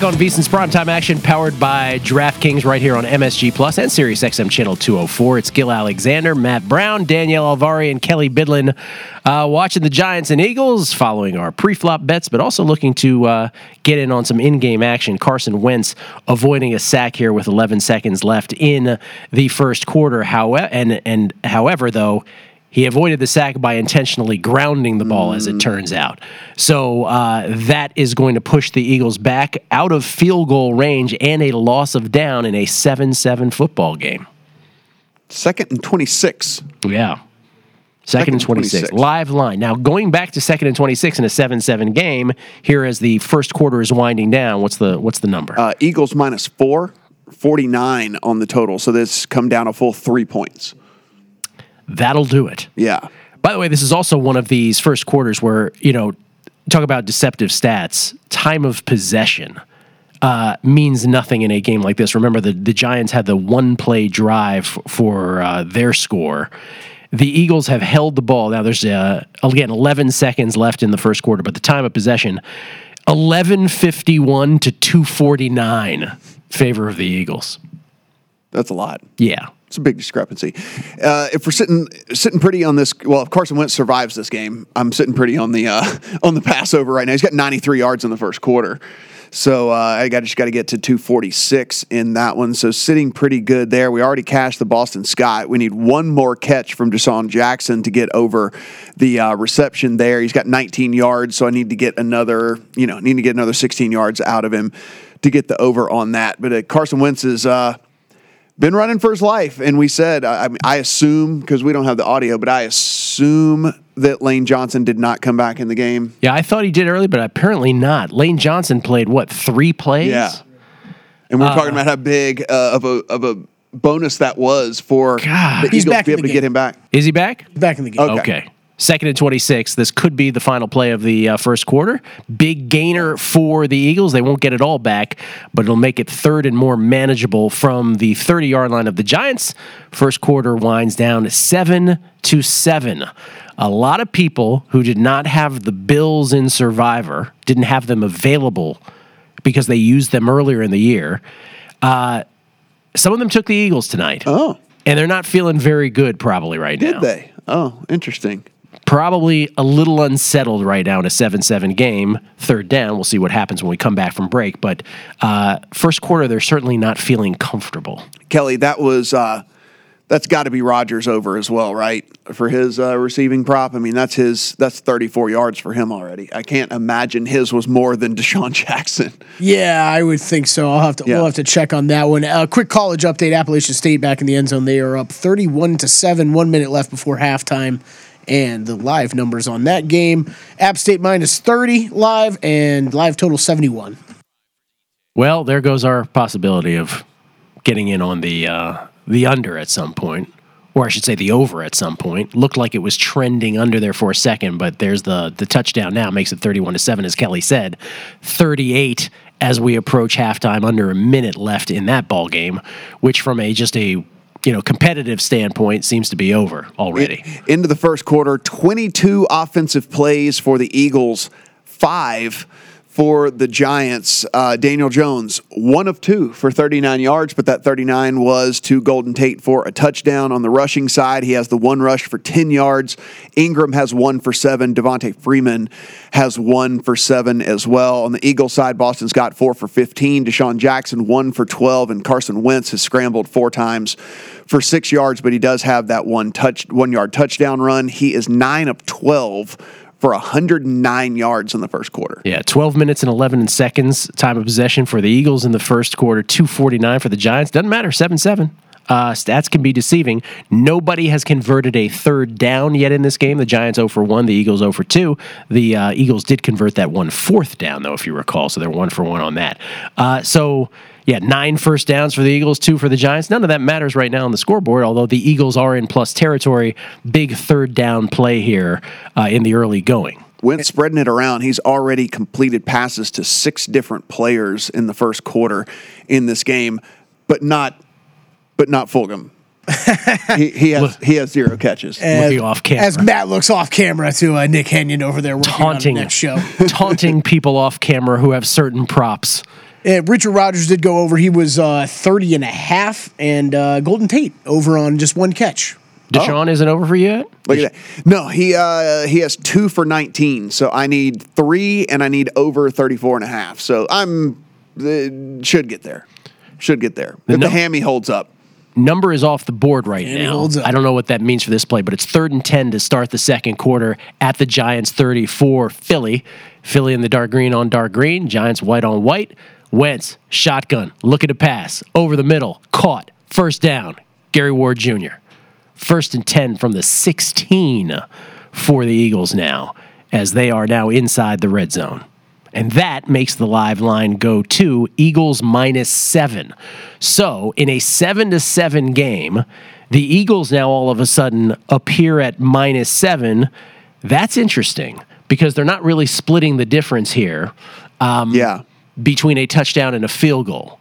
Back on VSiN's Primetime Action, powered by DraftKings right here on MSG Plus and SiriusXM Channel 204. It's Gil Alexander, Matt Brown, Danielle Alvari, and Kelly Bidlin watching the Giants and Eagles, following our pre-flop bets, but also looking to get in on some in-game action. Carson Wentz avoiding a sack here with 11 seconds left in the first quarter. However, though, he avoided the sack by intentionally grounding the ball, as it turns out. So that is going to push the Eagles back out of field goal range and a loss of down in a 7-7 football game. 2nd and 26. Yeah. Second and 26. Live line. Now, going back to 2nd and 26 in a 7-7 game, here as the first quarter is winding down, what's the number? Eagles -4, 49 on the total. So this come down a full 3 points. That'll do it. Yeah. By the way, this is also one of these first quarters where, talk about deceptive stats. Time of possession means nothing in a game like this. Remember, the Giants had the one-play drive for their score. The Eagles have held the ball. Now, there's, again, 11 seconds left in the first quarter, but the time of possession, 11:51 to 2:49, favor of the Eagles. That's a lot. Yeah. It's a big discrepancy. If we're sitting pretty on this, well, if Carson Wentz survives this game, I'm sitting pretty on the Passover right now. He's got 93 yards in the first quarter, so I just got to get to 246 in that one. So sitting pretty good there. We already cashed the Boston Scott. We need one more catch from DeSean Jackson to get over the reception there. He's got 19 yards, so I need to get another 16 yards out of him to get the over on that. But Carson Wentz is been running for his life, and we said, I assume, because we don't have the audio, but I assume that Lane Johnson did not come back in the game. Yeah, I thought he did early, but apparently not. Lane Johnson played, 3 plays? Yeah. And we're talking about how big of a bonus that was for the Eagles to be able to get him back. Is he back? Back in the game. Okay. 2nd and 26. This could be the final play of the first quarter. Big gainer for the Eagles. They won't get it all back, but it'll make it third and more manageable from the 30-yard line of the Giants. First quarter winds down 7-7. A lot of people who did not have the Bills in Survivor, didn't have them available because they used them earlier in the year. Some of them took the Eagles tonight. Oh. And they're not feeling very good probably right now. Did they? Oh, interesting. Probably a little unsettled right now in a 7-7 game. Third down. We'll see what happens when we come back from break. But first quarter, they're certainly not feeling comfortable. Kelly, that's got to be Rodgers over as well, right? For his receiving prop. I mean, that's 34 yards for him already. I can't imagine his was more than DeSean Jackson. Yeah, I would think so. We'll have to check on that one. Quick college update: Appalachian State back in the end zone. They are up 31-7. 1 minute left before halftime. And the live numbers on that game: App State -30 live, and live total 71. Well, there goes our possibility of getting in on the under at some point, or I should say the over at some point. Looked like it was trending under there for a second, but there's the touchdown now, makes it 31-7, as Kelly said. 38 as we approach halftime, under a minute left in that ball game, which from a competitive standpoint seems to be over already. Into the first quarter, 22 offensive plays for the Eagles, 5 for the Giants. Daniel Jones, 1 of 2 for 39 yards, but that 39 was to Golden Tate for a touchdown. On the rushing side, he has the 1 rush for 10 yards. Ingram has 1 for 7. Devontae Freeman has 1 for 7 as well. On the Eagles side, Boston Scott 4 for 15. DeSean Jackson 1 for 12, and Carson Wentz has scrambled 4 times for 6 yards, but he does have that 1-yard touchdown run. He is 9 of 12 for 109 yards in the first quarter. Yeah, 12 minutes and 11 seconds time of possession for the Eagles in the first quarter, 2:49 for the Giants. Doesn't matter, 7-7. Stats can be deceiving. Nobody has converted a third down yet in this game. The Giants 0 for 1, the Eagles 0 for 2. The Eagles did convert that 1 fourth down, though, if you recall, so they're 1 for 1 on that. Yeah, 9 first downs for the Eagles, 2 for the Giants. None of that matters right now on the scoreboard, although the Eagles are in plus territory. Big third down play here in the early going. Wentz spreading it around. He's already completed passes to 6 different players in the first quarter in this game, but not Fulgham. he has 0 catches. Looking off camera. As Matt looks off camera to Nick Henyon over there working on the next show. Taunting people off camera who have certain props Richard Rodgers did go over. He was 30 and a half, and Golden Tate over on just one catch. Deshaun isn't over for you yet? Look at that. No, he has 2 for 19. So I need 3 and I need over 34 and a half. So should get there. Should get there. If the hammy holds up. Number is off the board right now. Holds up. I don't know what that means for this play, but it's 3rd and 10 to start the second quarter at the Giants 34 Philly. Philly in the dark green on dark green. Giants white on white. Wentz, shotgun, looking to pass. Over the middle, caught. First down, Gary Ward Jr. 1st and 10 from the 16 for the Eagles now, as they are now inside the red zone. And that makes the live line go to Eagles -7. So in a 7-7 game, the Eagles now all of a sudden appear at -7. That's interesting because they're not really splitting the difference here between a touchdown and a field goal.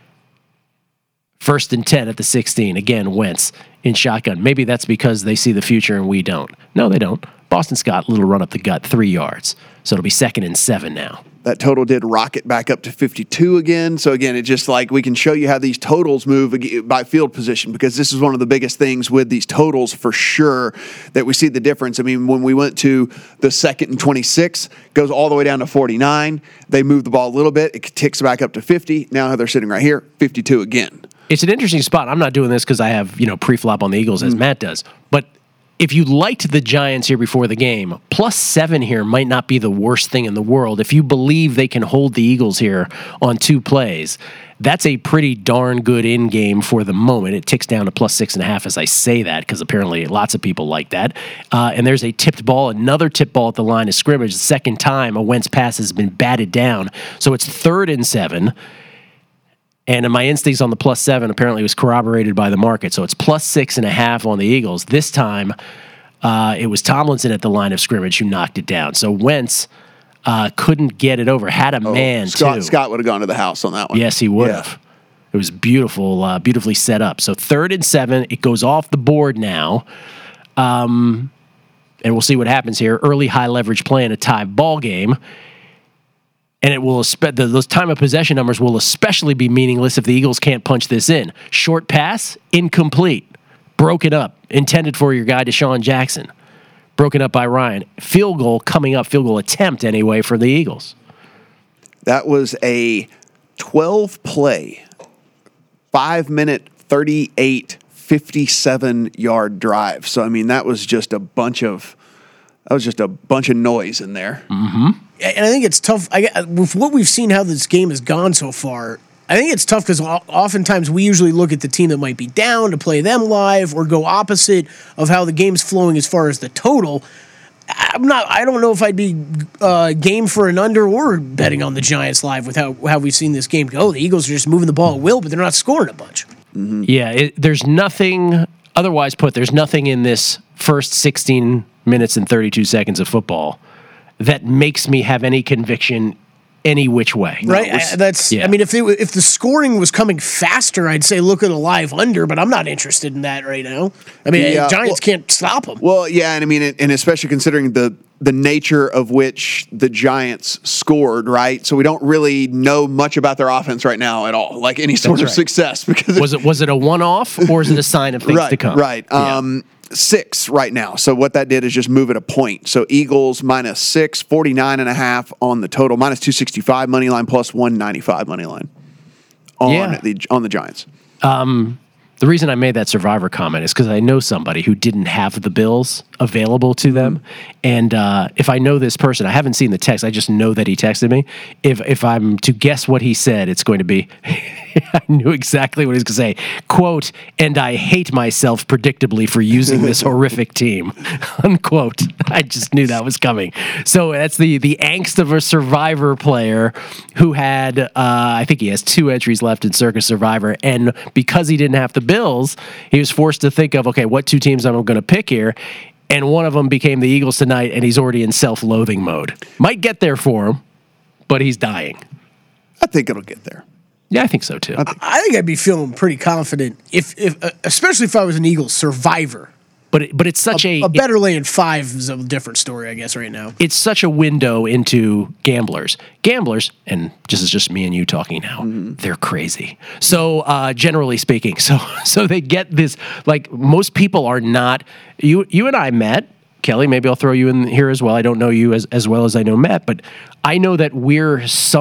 1st and 10 at the 16. Again, Wentz in shotgun. Maybe that's because they see the future and we don't. No, they don't. Boston Scott, little run up the gut, 3 yards. So it'll be 2nd and 7 now. That total did rocket back up to 52 again. So again, it's just like we can show you how these totals move by field position, because this is one of the biggest things with these totals for sure that we see the difference. I mean, when we went to the 2nd and 26, goes all the way down to 49. They move the ball a little bit. It ticks back up to 50. Now they're sitting right here, 52 again. It's an interesting spot. I'm not doing this because I have, pre-flop on the Eagles as Matt does. But if you liked the Giants here before the game, +7 here might not be the worst thing in the world. If you believe they can hold the Eagles here on 2 plays, that's a pretty darn good in game for the moment. It ticks down to +6.5 as I say that, because apparently lots of people like that. And there's a tipped ball, another tipped ball at the line of scrimmage. The second time a Wentz pass has been batted down. So it's 3rd and 7. And my instincts on the +7 apparently was corroborated by the market. So it's +6.5 on the Eagles. This time, it was Tomlinson at the line of scrimmage who knocked it down. So Wentz couldn't get it over. Had a man, too. Scott would have gone to the house on that one. Yes, he would have. It was beautiful, beautifully set up. So 3rd and 7. It goes off the board now. And we'll see what happens here. Early high leverage play in a tie ball game. And it will those time of possession numbers will especially be meaningless if the Eagles can't punch this in. Short pass, incomplete. Broken up, intended for your guy Deshaun Jackson. Broken up by Ryan. Field goal coming up, field goal attempt anyway for the Eagles. That was a 12-play, 5-minute, 38, 57-yard drive. So, I mean, that was just a bunch of noise in there. Mm-hmm. And I think it's tough. With what we've seen, how this game has gone so far, I think it's tough because oftentimes we usually look at the team that might be down to play them live or go opposite of how the game's flowing as far as the total. I don't know if I'd be game for an under or betting on the Giants live with how we've seen this game go. The Eagles are just moving the ball at will, but they're not scoring a bunch. Mm-hmm. Yeah, there's nothing, otherwise put, there's nothing in this first 16 minutes and 32 seconds of football that makes me have any conviction any which way. Right? I mean, if the scoring was coming faster, I'd say look at a live under, but I'm not interested in that right now. I mean, Giants can't stop them. Well, yeah, and I mean, and especially considering the nature of which the Giants scored, right? So we don't really know much about their offense right now at all, like any sort of success. Because was it a one-off or is it a sign of things to come? Right. Yeah. 6 right now. So what that did is just move it a point. So Eagles -6, 49.5 on the total, -265 money line, +195 money line on the Giants. The reason I made that Survivor comment is because I know somebody who didn't have the Bills available to them. And if I know this person, I haven't seen the text, I just know that he texted me. If I'm to guess what he said, it's going to be, I knew exactly what he was going to say, quote, "and I hate myself predictably for using this horrific team," unquote. I just knew that was coming. So that's the angst of a Survivor player who had, I think he has 2 entries left in Circus Survivor. And because he didn't have the Bills, he was forced to think of, okay, what 2 teams am I going to pick here? And one of them became the Eagles tonight, and he's already in self-loathing mode. Might get there for him, but he's dying. I think it'll get there. Yeah, I think so too. I think I'd be feeling pretty confident if especially if I was an Eagles survivor. but it's such a better lay in 5 is a different story, I guess, right now. It's such a window into gamblers. Gamblers, and this is just me and you talking now, they're crazy. So generally speaking, so they get this, like most people are not, you and I met, Kelly, maybe I'll throw you in here as well. I don't know you as well as I know Matt, but I know that we're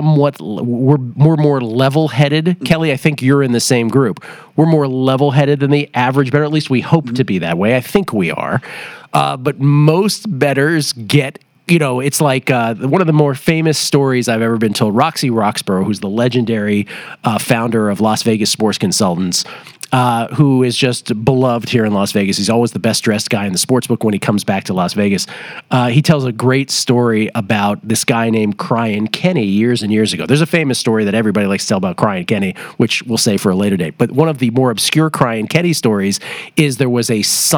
more level-headed. Kelly, I think you're in the same group. We're more level-headed than the average bettor. At least we hope to be that way. I think we are. But most bettors get, it's like one of the more famous stories I've ever been told. Roxy Roxborough, who's the legendary founder of Las Vegas Sports Consultants, who is just beloved here in Las Vegas. He's always the best dressed guy in the sports book when he comes back to Las Vegas. He tells a great story about this guy named Cryan Kenny years and years ago. There's a famous story that everybody likes to tell about Cryan Kenny, which we'll say for a later date. But one of the more obscure Cryan Kenny stories is there was a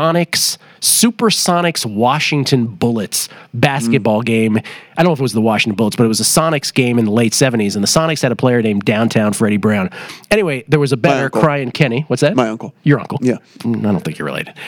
Supersonics Washington Bullets basketball game. I don't know if it was the Washington Bullets, but it was a Sonics game in the late 70s, and the Sonics had a player named Downtown Freddie Brown. Anyway, there was a bettor, Cryan Kenny. What's that? My uncle. Your uncle? Yeah. I don't think you're related.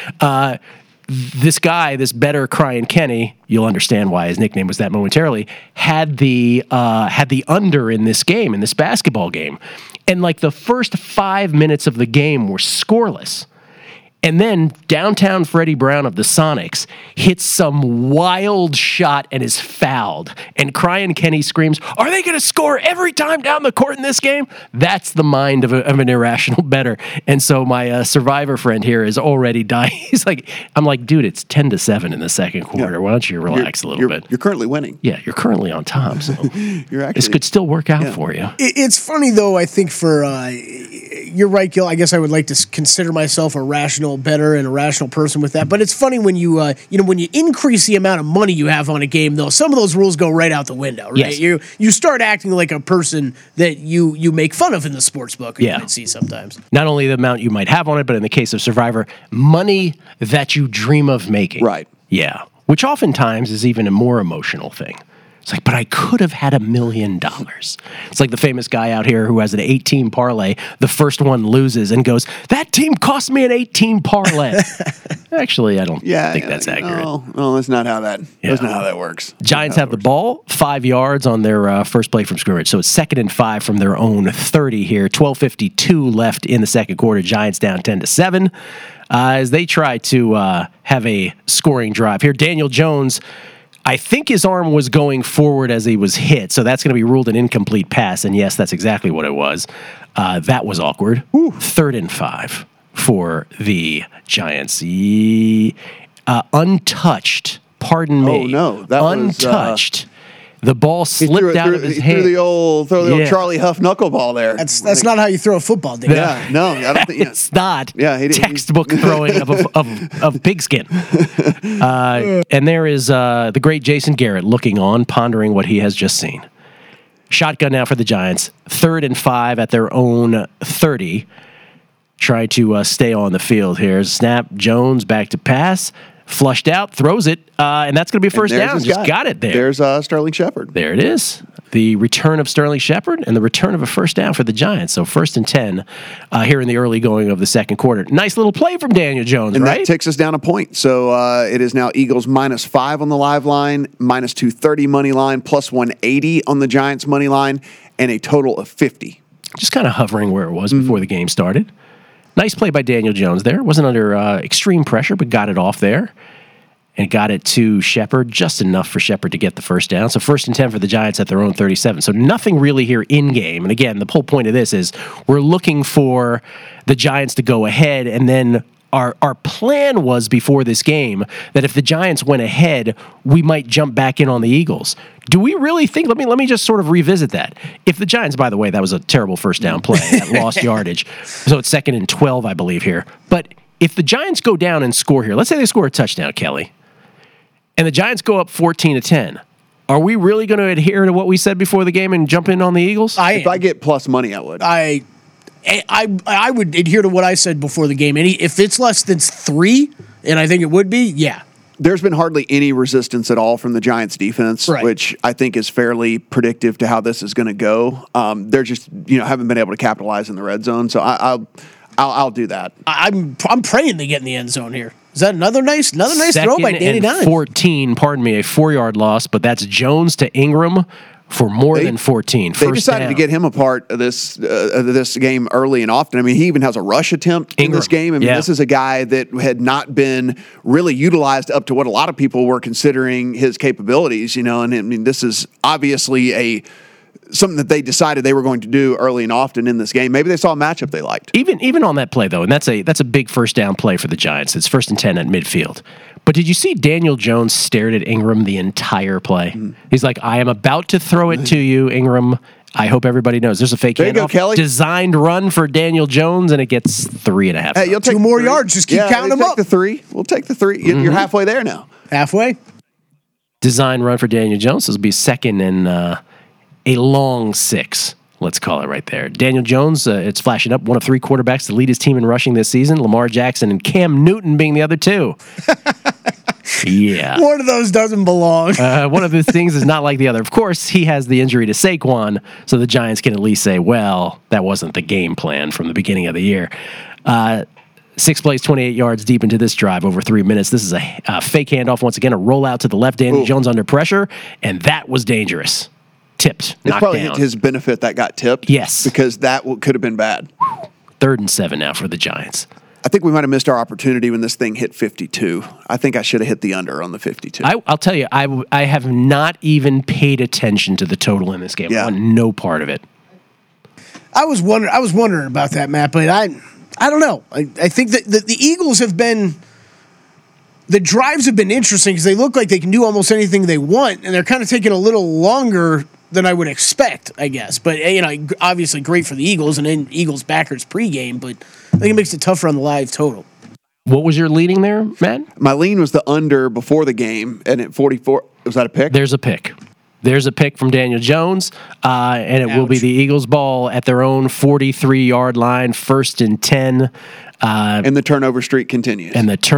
This guy, this bettor, Cryan Kenny, you'll understand why his nickname was that momentarily, had the under in this game, in this basketball game. And like the first 5 minutes of the game were scoreless. And then Downtown Freddie Brown of the Sonics hits some wild shot and is fouled. And Cryan Kenny screams, "Are they going to score every time down the court in this game?" That's the mind of an irrational bettor. And so my survivor friend here is already dying. I'm like, dude, it's 10-7 in the second quarter. Yeah. Why don't you relax a little bit? You're currently winning. Yeah, you're currently on top. So this could still work out for you. It's funny, though, I think for... you're right, Gil. I guess I would like to consider myself a rational bettor and a rational person with that. But it's funny when you when you increase the amount of money you have on a game, though, some of those rules go right out the window, right? Yes. You start acting like a person that you make fun of in the sports book. You might see sometimes. Not only the amount you might have on it, but in the case of Survivor, money that you dream of making. Right. Yeah. Which oftentimes is even a more emotional thing. It's like, but I could have had $1 million. It's like the famous guy out here who has an 8-team parlay. The first one loses and goes, "That team cost me an 8-team parlay." Actually, I don't think that's accurate. No, that's not how that. That's not how that works. Giants have the ball 5 yards on their first play from scrimmage, so it's 2nd and 5 from their own 30 here. 12:52 left in the second quarter. Giants down 10-7 as they try to have a scoring drive here. Daniel Jones, I think his arm was going forward as he was hit, so that's going to be ruled an incomplete pass. And yes, that's exactly what it was. That was awkward. 3rd and 5 for the Giants. Untouched. Pardon me. Oh no, that untouched. The ball slipped out of his hand. Throw the old Charlie Huff knuckleball there. That's not how you throw a football, Dave. Yeah, no, I don't think it's not. Yeah, textbook throwing of pigskin. And there is the great Jason Garrett looking on, pondering what he has just seen. Shotgun now for the Giants. 3rd and 5 at their own 30. Try to stay on the field here. Snap. Jones back to pass. Flushed out, throws it, and that's going to be a first down. Just got it there. There's Sterling Shepard. There it is. The return of Sterling Shepard and the return of a first down for the Giants. So 1st and 10 here in the early going of the second quarter. Nice little play from Daniel Jones, and right? That takes us down a point. So it is now Eagles -5 on the live line, -230 money line, +180 on the Giants money line, and a total of 50. Just kind of hovering where it was before the game started. Nice play by Daniel Jones there. Wasn't under extreme pressure, but got it off there. And got it to Shepard, just enough for Shepard to get the first down. So 1st and 10 for the Giants at their own 37. So nothing really here in game. And again, the whole point of this is we're looking for the Giants to go ahead, and then our plan was before this game that if the Giants went ahead, we might jump back in on the Eagles. Do we really think? Let me just sort of revisit that. If the Giants, by the way, that was a terrible first down play, that lost yardage. So it's 2nd and 12, I believe here. But if the Giants go down and score here, let's say they score a touchdown, Kelly, and the Giants go up 14-10. Are we really going to adhere to what we said before the game and jump in on the Eagles? If I get plus money, I would. I would adhere to what I said before the game. If it's less than 3, and I think it would be, yeah. There's been hardly any resistance at all from the Giants defense, which I think is fairly predictive to how this is going to go. They're just haven't been able to capitalize in the red zone, so I'll do that. I'm praying they get in the end zone here. Is that another nice throw by Danny Dimes? 14, pardon me, a 4-yard loss, but that's Jones to Ingram for more than 14. They decided to get him a part of this game early and often. I mean, he even has a rush attempt in this game. I mean, this is a guy that had not been really utilized up to what a lot of people were considering his capabilities, and I mean, this is obviously something that they decided they were going to do early and often in this game. Maybe they saw a matchup they liked. Even on that play, though, and that's a big first down play for the Giants. It's 1st and 10 at midfield. But did you see Daniel Jones stared at Ingram the entire play? Mm-hmm. He's like, I am about to throw it to you, Ingram. I hope everybody knows there's a fake handoff. Kelly. Designed run for Daniel Jones, and it gets 3.5. Hey, you'll take 2 more yards. Just keep counting them up. The 3. We'll take the 3. Mm-hmm. You're halfway there now. Halfway. Design run for Daniel Jones. This will be 2nd and a long 6, let's call it right there. Daniel Jones, it's flashing up, one of 3 quarterbacks to lead his team in rushing this season. Lamar Jackson and Cam Newton being the other 2. Yeah. One of those doesn't belong. One of the things is not like the other. Of course, he has the injury to Saquon, so the Giants can at least say, well, that wasn't the game plan from the beginning of the year. 6 plays, 28 yards deep into this drive, over 3 minutes. This is a fake handoff. Once again, a rollout to the left. Daniel Jones under pressure, and that was dangerous. Tipped, it's probably down. His benefit that got tipped. Yes. Because that could have been bad. 3rd and 7 now for the Giants. I think we might have missed our opportunity when this thing hit 52. I think I should have hit the under on the 52. I'll tell you, I have not even paid attention to the total in this game. I want no part of it. I was wondering about that, Matt, but I don't know. I think that the Eagles have been... The drives have been interesting because they look like they can do almost anything they want, and they're kind of taking a little longer than I would expect, I guess. But, obviously great for the Eagles and then Eagles backers pregame, but I think it makes it tougher on the live total. What was your leading there, Matt? My lean was the under before the game, and at 44, was that a pick? There's a pick. There's a pick from Daniel Jones, and it will be the Eagles' ball at their own 43-yard line, 1st and 10. And the turnover streak continues.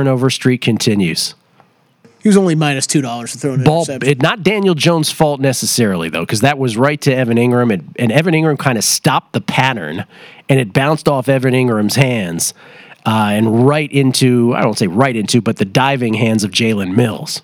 He was only minus $2 for throwing an interception. Not Daniel Jones' fault necessarily, though, because that was right to Evan Ingram, and Evan Ingram kind of stopped the pattern, and it bounced off Evan Ingram's hands and right into, I don't say right into, but the diving hands of Jalen Mills.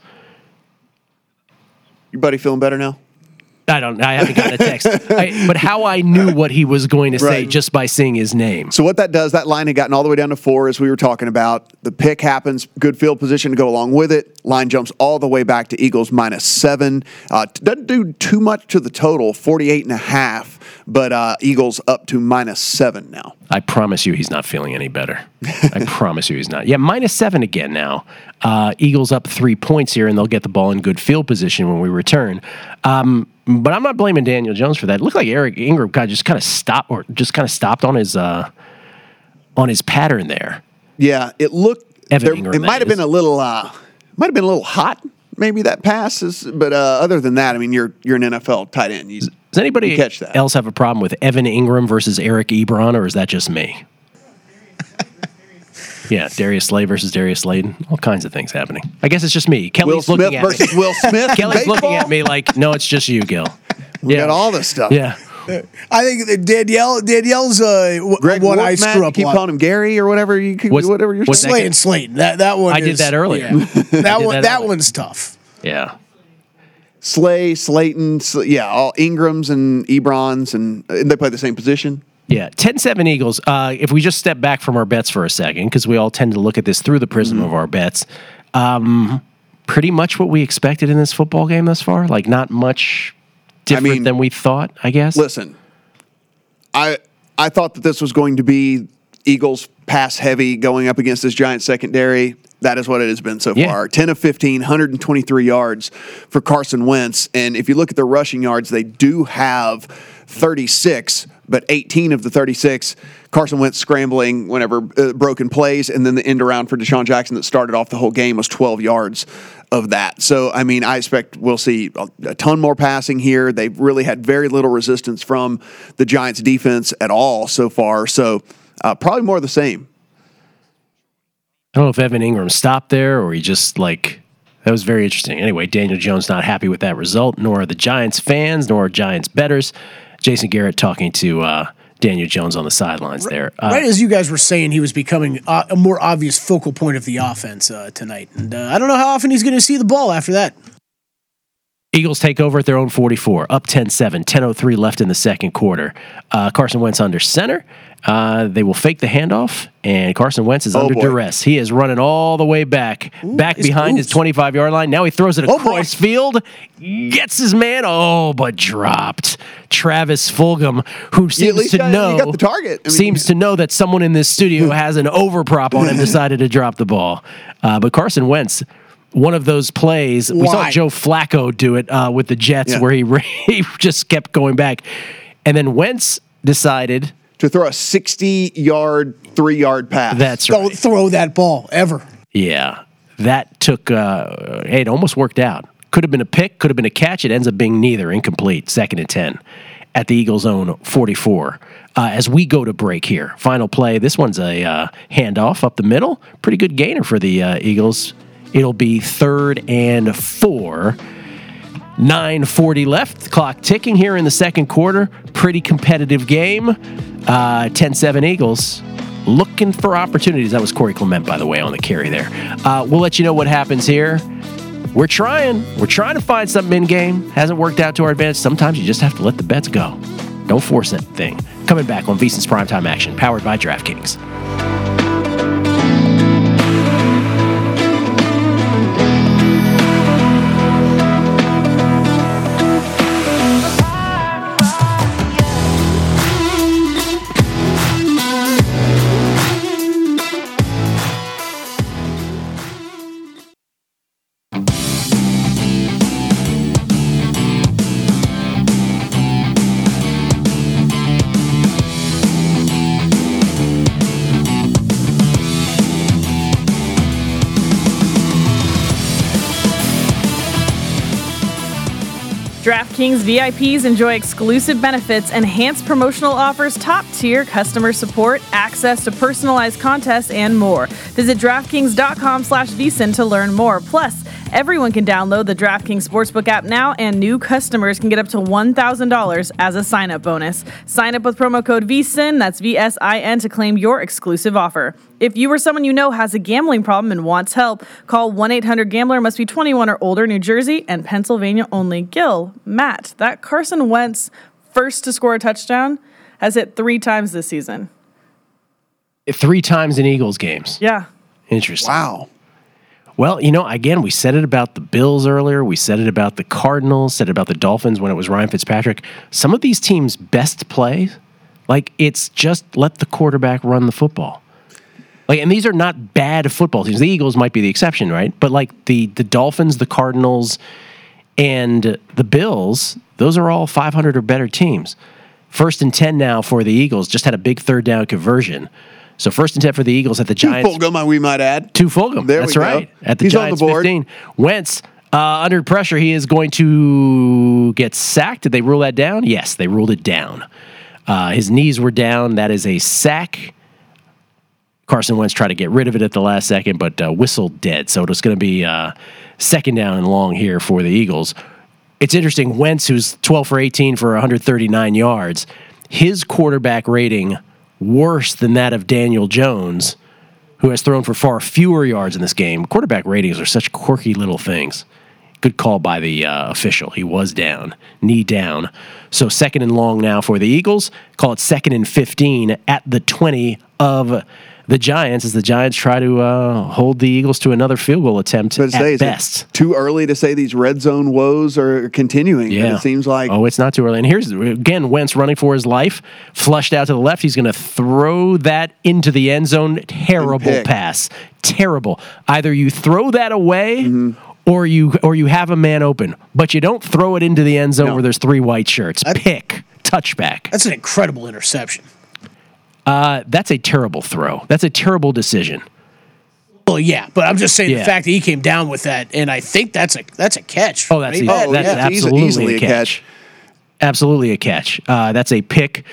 Your buddy feeling better now? I haven't gotten a text. But how I knew what he was going to say just by seeing his name. So what that does, that line had gotten all the way down to 4, as we were talking about. The pick happens, good field position to go along with it. Line jumps all the way back to Eagles -7. Doesn't do too much to the total, 48.5, but Eagles up to -7 now. I promise you he's not feeling any better. I promise you he's not. Yeah, -7 again now. Eagles up 3 points here, and they'll get the ball in good field position when we return. But I'm not blaming Daniel Jones for that. It looked like Eric Ingram just kind of stopped on his pattern there. Yeah, it looked. Ingram, it might have been a little hot. Maybe that pass is, but other than that, I mean, you're an NFL tight end. Does anybody else have a problem with Evan Ingram versus Eric Ebron, or is that just me? Yeah, Darius Slay versus Darius Slayton. All kinds of things happening. I guess it's just me. Kelly's looking at me. Will Smith versus Will Smith. Kelly's looking at me like, no, it's just you, Gil. We got all this stuff. Yeah. I think Danielle's Greg one Wolf, I screw up. Keep calling him Gary or whatever you whatever you're saying. Slayton. That one. I did that earlier. Yeah. That one's tough. Yeah. Slay, Slayton, all Ingrams and Ebrons, and they play the same position. Yeah, 10-7 Eagles. If we just step back from our bets for a second, because we all tend to look at this through the prism of our bets, pretty much what we expected in this football game thus far. Like, not much different than we thought, I guess. Listen, I thought that this was going to be Eagles pass heavy going up against this Giants secondary. That is what it has been so far. 10 of 15, 123 yards for Carson Wentz. And if you look at the rushing yards, they do have 36, but 18 of the 36, Carson Wentz scrambling whenever broken plays, and then the end around for Deshaun Jackson that started off the whole game was 12 yards of that. So, I mean, I expect we'll see a ton more passing here. They've really had very little resistance from the Giants defense at all so far. So, probably more of the same. I don't know if Evan Ingram stopped there or he just that was very interesting. Anyway, Daniel Jones not happy with that result, nor are the Giants fans, nor are Giants bettors. Jason Garrett talking to Daniel Jones on the sidelines there. Right as you guys were saying, he was becoming a more obvious focal point of the offense tonight. And I don't know how often he's going to see the ball after that. Eagles take over at their own 44, up 10-7, 10:03 left in the second quarter. Carson Wentz under center. They will fake the handoff, and Carson Wentz is under duress. He is running all the way back behind his 25-yard line. Now he throws it across field, gets his man, but dropped. Travis Fulgham, who seems to know, you got the target. seems to know that someone in this studio has an overprop on him, decided to drop the ball. But Carson Wentz, one of those plays, we saw Joe Flacco do it with the Jets, where he just kept going back. And then Wentz decided to throw a 60-yard, 3-yard pass. That's right. Don't throw that ball, ever. Yeah. That took, it almost worked out. Could have been a pick, could have been a catch. It ends up being neither, incomplete, 2nd and 10 at the Eagles' own 44. As we go to break here, final play. This one's a handoff up the middle. Pretty good gainer for the Eagles. It'll be 3rd and 4. 9:40 left. The clock ticking here in the second quarter. Pretty competitive game. 10-7 Eagles. Looking for opportunities. That was Corey Clement, by the way, on the carry there. We'll let you know what happens here. We're trying. We're trying to find something in-game. Hasn't worked out to our advantage. Sometimes you just have to let the bets go. Don't force that thing. Coming back on VSiN's Primetime Action, powered by DraftKings. DraftKings VIPs enjoy exclusive benefits, enhanced promotional offers, top-tier customer support, access to personalized contests, and more. Visit DraftKings.com/VSiN to learn more. Plus, everyone can download the DraftKings Sportsbook app now, and new customers can get up to $1,000 as a sign-up bonus. Sign up with promo code VSiN, that's VSIN, to claim your exclusive offer. If you or someone you know has a gambling problem and wants help, call 1-800-GAMBLER, must be 21 or older, New Jersey and Pennsylvania only. Gil, Matt, that Carson Wentz first to score a touchdown has hit 3 times this season. 3 times in Eagles games. Yeah. Interesting. Wow. Well, again, we said it about the Bills earlier. We said it about the Cardinals, said it about the Dolphins when it was Ryan Fitzpatrick. Some of these teams' best plays, it's just let the quarterback run the football. And these are not bad football teams. The Eagles might be the exception, right? But the Dolphins, the Cardinals, and the Bills, those are all 500 or better teams. 1st and 10 now for the Eagles. Just had a big 3rd down conversion. So 1st and 10 for the Eagles at the Giants. 2 Fulgham, we might add. 2 Fulgham. There That's we right. go. At the He's Giants on the board. 15. Wentz, under pressure, he is going to get sacked. Did they rule that down? Yes, they ruled it down. His knees were down. That is a sack. Carson Wentz tried to get rid of it at the last second, but whistled dead. So it's going to be 2nd down and long here for the Eagles. It's interesting. Wentz, who's 12 for 18 for 139 yards, his quarterback rating worse than that of Daniel Jones, who has thrown for far fewer yards in this game. Quarterback ratings are such quirky little things. Good call by the official. He was down, knee down. So 2nd and long now for the Eagles. Call it 2nd and 15 at the 20 of the Giants, as the Giants try to hold the Eagles to another field goal attempt at best. Too early to say these red zone woes are continuing. Yeah. It seems like. Oh, it's not too early. And here's, again, Wentz running for his life, flushed out to the left. He's going to throw that into the end zone. Terrible pass. Terrible. Either you throw that away or you have a man open, but you don't throw it into the end zone where there's 3 white shirts. Pick. Touchback. That's an incredible interception. That's a terrible throw. That's a terrible decision. Well, yeah, but I'm just saying the fact that he came down with that, and I think that's a catch. Oh, that's absolutely easily a catch. Absolutely a catch. That's a pick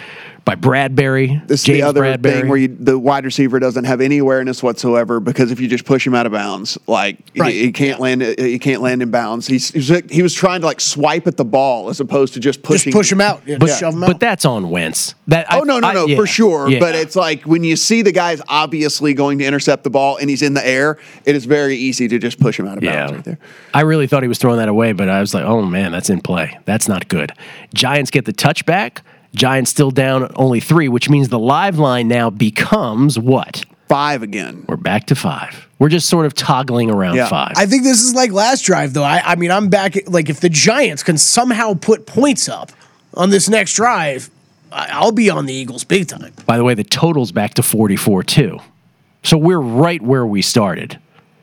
by Bradbury. This is James the other Bradbury. thing where the wide receiver doesn't have any awareness whatsoever, because if you just push him out of bounds, like he can't land. He can't land in bounds. He was trying to like swipe at the ball as opposed to just pushing. Just push him out. Yeah, shove him out. But that's on Wentz. No, for sure. Yeah. But it's like when you see the guy's obviously going to intercept the ball and he's in the air, it is very easy to just push him out of bounds right there. I really thought he was throwing that away, but I was like, oh man, that's in play. That's not good. Giants get the touchback. Giants still down only 3, which means the live line now becomes what? 5 again. We're back to 5. We're just sort of toggling around 5. I think this is like last drive, though. I mean, I'm back. Like, if the Giants can somehow put points up on this next drive, I'll be on the Eagles big time. By the way, the total's back to 44 too. So we're right where we started.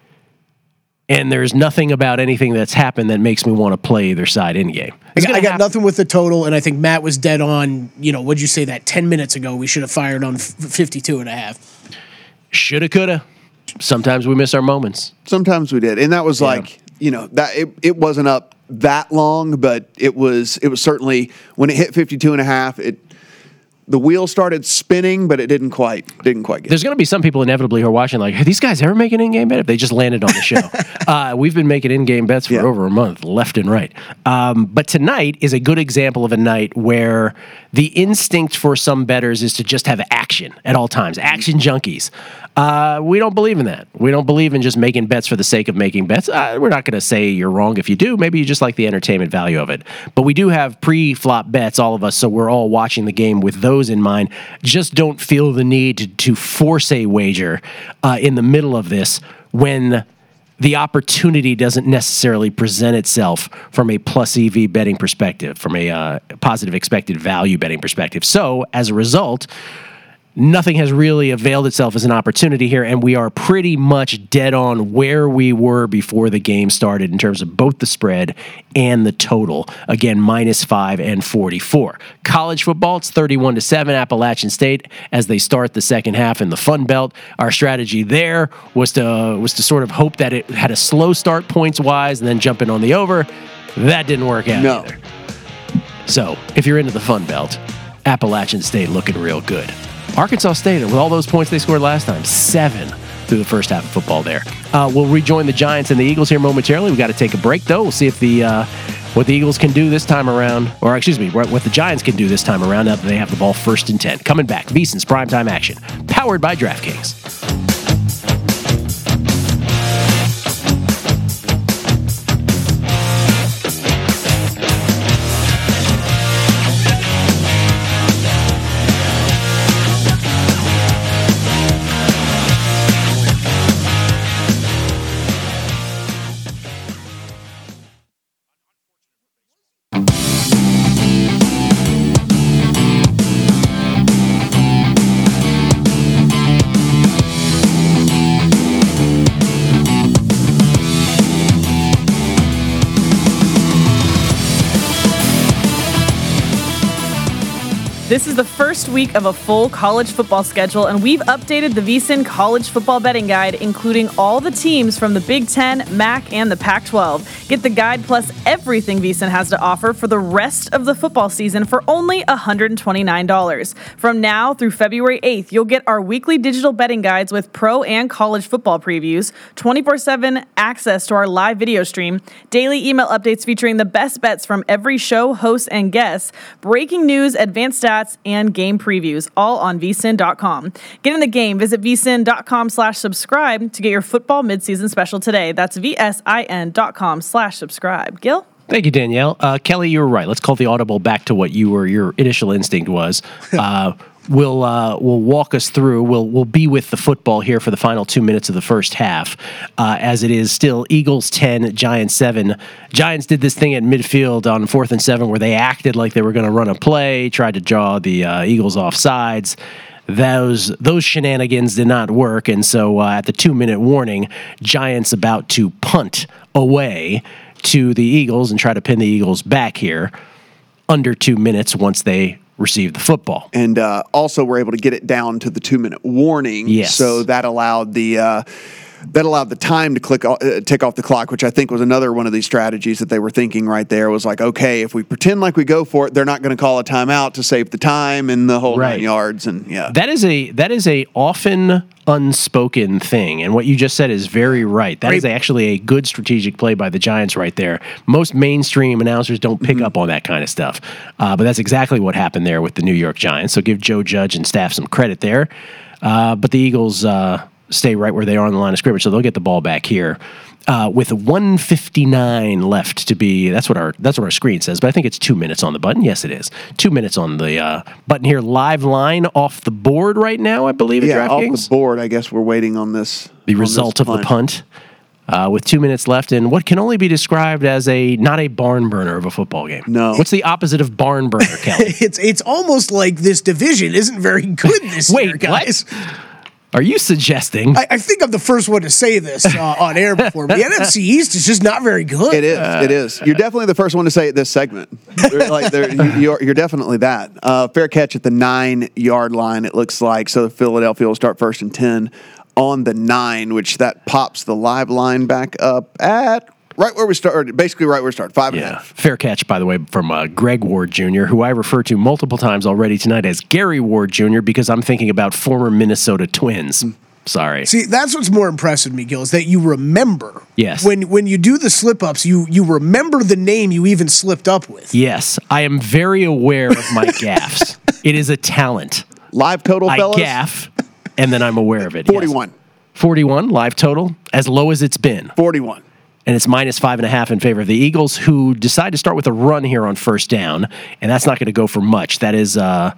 And there's nothing about anything that's happened that makes me want to play either side in game. I got nothing with the total, and I think Matt was dead on, what'd you say that 10 minutes ago we should have fired on 52.5. Shoulda, coulda. Sometimes we miss our moments. Sometimes we did. And that was that it wasn't up that long, but it was certainly when it hit 52.5, the wheel started spinning, but it didn't quite get. There's going to be some people inevitably who are watching like, hey, these guys ever make an in-game bet? If they just landed on the show. We've been making in-game bets for over a month, left and right. But tonight is a good example of a night where the instinct for some bettors is to just have action at all times. Action junkies. We don't believe in that. We don't believe in just making bets for the sake of making bets. We're not going to say you're wrong if you do. Maybe you just like the entertainment value of it. But we do have pre-flop bets, all of us, so we're all watching the game with those in mind. Just don't feel the need to force a wager in the middle of this when the opportunity doesn't necessarily present itself from a plus EV betting perspective, from a positive expected value betting perspective. So, as a result, nothing has really availed itself as an opportunity here, and we are pretty much dead on where we were before the game started in terms of both the spread and the total. Again, -5 and 44. College football, it's 31-7 Appalachian State as they start the second half in the Fun Belt. Our strategy there was to sort of hope that it had a slow start points-wise and then jump in on the over. That didn't work out either. So, if you're into the Fun Belt, Appalachian State looking real good. Arkansas State, with all those points they scored last time, 7 through the first half of football there. We'll rejoin the Giants and the Eagles here momentarily. We've got to take a break, though. We'll see if what the Eagles can do this time around, or excuse me, what the Giants can do this time around now that they have the ball 1st and 10. Coming back, VSiN's Primetime Action, powered by DraftKings. This is the first week of a full college football schedule, and we've updated the VSiN College Football Betting Guide, including all the teams from the Big Ten, MAC, and the Pac-12. Get the guide plus everything VSiN has to offer for the rest of the football season for only $129. From now through February 8th, you'll get our weekly digital betting guides with pro and college football previews, 24/7 access to our live video stream, daily email updates featuring the best bets from every show, host, and guest, breaking news, advanced stats, and game previews, all on vsin.com. Get in the game. Visit vsin.com/subscribe to get your football midseason special today. That's vsin.com/subscribe. Gil? Thank you, Danielle. Kelly, you were right. Let's call the audible back to what your initial instinct was. We'll walk us through. We'll be with the football here for the final 2 minutes of the first half, as it is still Eagles 10, Giants 7. Giants did this thing at midfield on 4th and 7 where they acted like they were going to run a play, tried to draw the Eagles off sides. Those shenanigans did not work, and so at the 2-minute warning, Giants about to punt away to the Eagles and try to pin the Eagles back here under 2 minutes once they received the football. And also we're able to get it down to the 2-minute warning. Yes. So that allowed the that allowed the time to tick off the clock, which I think was another one of these strategies that they were thinking right there. Was like, okay, if we pretend like we go for it, they're not going to call a timeout to save the time and the whole 9 yards. And that is a often unspoken thing, and what you just said is very right. That is actually a good strategic play by the Giants right there. Most mainstream announcers don't pick up on that kind of stuff, but that's exactly what happened there with the New York Giants. So give Joe Judge and staff some credit there. But the Eagles stay right where they are on the line of scrimmage, so they'll get the ball back here with 1:59 left to be. That's what our screen says, but I think it's 2 minutes on the button. Yes, it is 2 minutes on the button here. Live line off the board right now, I believe. Yeah, off the board. I guess we're waiting on this. The result of the punt. With 2 minutes left in what can only be described as not a barn burner of a football game. No. What's the opposite of barn burner, Kelly? It's almost like this division isn't very good this year, guys. What? Are you suggesting? I think I'm the first one to say this on air before. But the NFC East is just not very good. It is. It is. You're definitely the first one to say it this segment. You're definitely that. Fair catch at the 9-yard line, it looks like. So Philadelphia will start 1st and 10 on the 9, which that pops the live line back up at right where we started, basically right where we started, 5.5. Fair catch, by the way, from Greg Ward Jr., who I refer to multiple times already tonight as Gary Ward Jr., because I'm thinking about former Minnesota Twins. Sorry. See, that's what's more impressive to me, Gil, is that you remember. Yes. When you do the slip-ups, you remember the name you even slipped up with. Yes. I am very aware of my gaffes. It is a talent. Live total, fellas? I gaff, and then I'm aware of it. 41. Yes. 41 live total, as low as it's been. 41. And it's -5.5 in favor of the Eagles, who decide to start with a run here on 1st down, and that's not going to go for much. That's a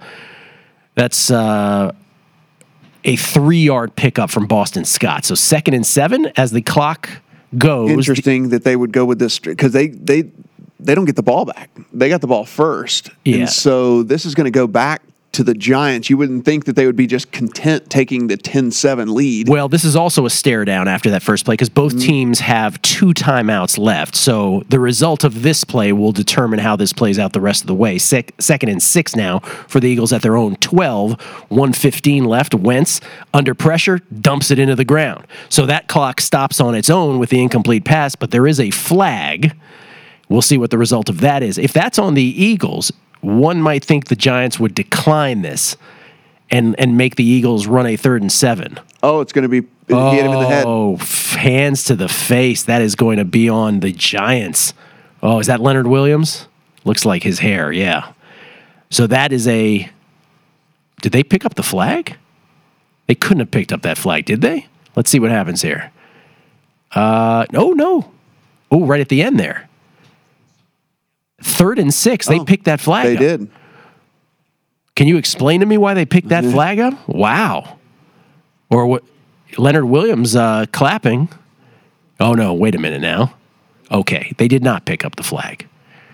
3-yard pickup from Boston Scott. So 2nd and 7 as the clock goes. Interesting that they would go with this because they don't get the ball back. They got the ball first. Yeah. And so this is going to go back to the Giants. You wouldn't think that they would be just content taking the 10-7 lead. Well, this is also a stare down after that first play because both teams have 2 timeouts left. So the result of this play will determine how this plays out the rest of the way. 2nd and 6 now for the Eagles at their own 12. 1:15 left. Wentz, under pressure, dumps it into the ground. So that clock stops on its own with the incomplete pass, but there is a flag. We'll see what the result of that is. If that's on the Eagles, one might think the Giants would decline this and make the Eagles run a 3rd and 7. Oh, it's going to be hit him in the head. Oh, hands to the face. That is going to be on the Giants. Oh, is that Leonard Williams? Looks like his hair, yeah. So that is did they pick up the flag? They couldn't have picked up that flag, did they? Let's see what happens here. No. Oh, right at the end there. 3rd and 6, they picked that flag up. They did. Can you explain to me why they picked that flag up? Wow. Or what? Leonard Williams clapping. Oh, no, wait a minute now. Okay, they did not pick up the flag.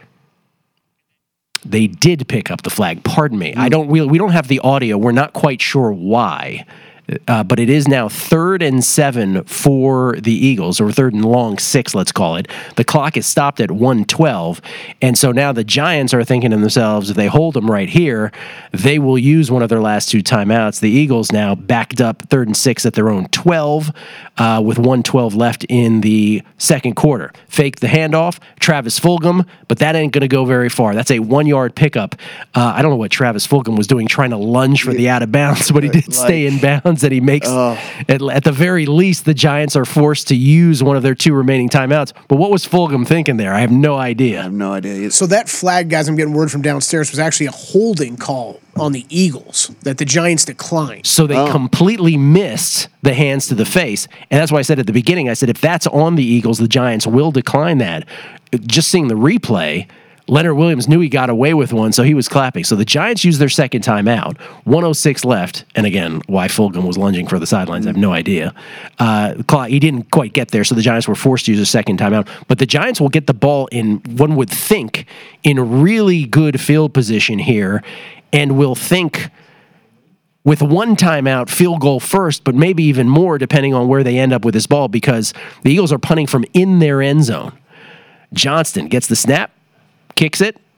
They did pick up the flag. Pardon me. We don't have the audio. We're not quite sure why. But it is now 3rd and 7 for the Eagles, or 3rd and long 6, let's call it. The clock is stopped at 1:12, and so now the Giants are thinking to themselves, if they hold them right here, they will use one of their last 2 timeouts. The Eagles now backed up 3rd and 6 at their own 12, with 1:12 left in the second quarter. Fake the handoff, Travis Fulgham, but that ain't going to go very far. That's a 1-yard pickup. I don't know what Travis Fulgham was doing, trying to lunge for the out of bounds, but he did stay in bounds. That he makes, at the very least, the Giants are forced to use one of their 2 remaining timeouts. But what was Fulgham thinking there? I have no idea. I have no idea. So that flag, guys, I'm getting word from downstairs, was actually a holding call on the Eagles that the Giants declined. So they completely missed the hands to the face. And that's why I said at the beginning, I said, if that's on the Eagles, the Giants will decline that. Just seeing the replay, Leonard Williams knew he got away with one, so he was clapping. So the Giants used their second timeout. 1:06 left. And again, why Fulgham was lunging for the sidelines, I have no idea. He didn't quite get there, so the Giants were forced to use a second timeout. But the Giants will get the ball in, one would think, in really good field position here, and will think with 1 timeout, field goal first, but maybe even more depending on where they end up with this ball, because the Eagles are punting from in their end zone. Johnston gets the snap, kicks it,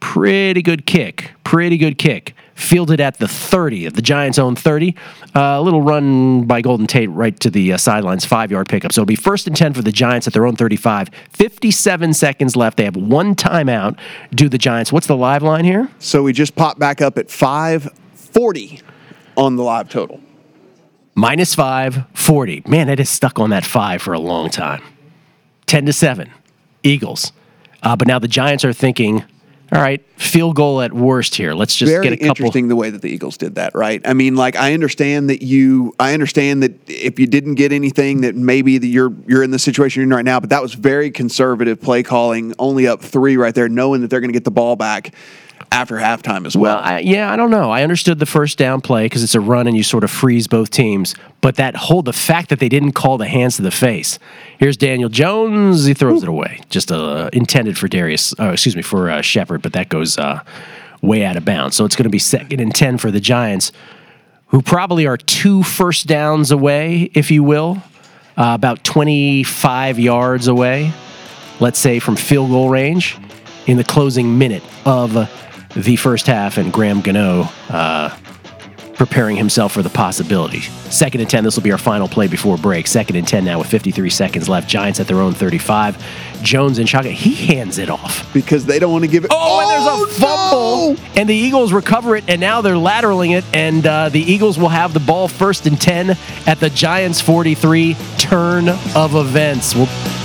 Pretty good kick. Fielded at the 30 of the Giants' own 30. A little run by Golden Tate right to the sidelines, 5-yard pickup. So it'll be 1st and 10 for the Giants at their own 35. 57 seconds left. They have one timeout. Do the Giants. What's the live line here? So we just popped back up at 540 on the live total. Minus 540. Man, it is stuck on that 5 for a long time. 10-7. Eagles. But now the Giants are thinking, all right, field goal at worst here. Let's just get a couple. Very interesting the way that the Eagles did that, right? I mean, like I understand that if you didn't get anything, that maybe you're in the situation you're in right now. But that was very conservative play calling, only up 3 right there, knowing that they're going to get the ball back after halftime as well. I don't know. I understood the first down play because it's a run and you sort of freeze both teams. But the fact that they didn't call the hands to the face. Here's Daniel Jones. He throws it away. Just intended for for Shepard, but that goes way out of bounds. So it's going to be 2nd and 10 for the Giants, who probably are 2 first downs away, if you will, about 25 yards away, let's say, from field goal range in the closing minute of the first half, and Graham Gano preparing himself for the possibility. 2nd and 10, this will be our final play before break. 2nd and 10 now with 53 seconds left. Giants at their own 35. Jones in shotgun. He hands it off. Because they don't want to give it. And there's a fumble. No! And the Eagles recover it, and now they're lateraling it, and the Eagles will have the ball 1st and 10 at the Giants' 43. Turn of events.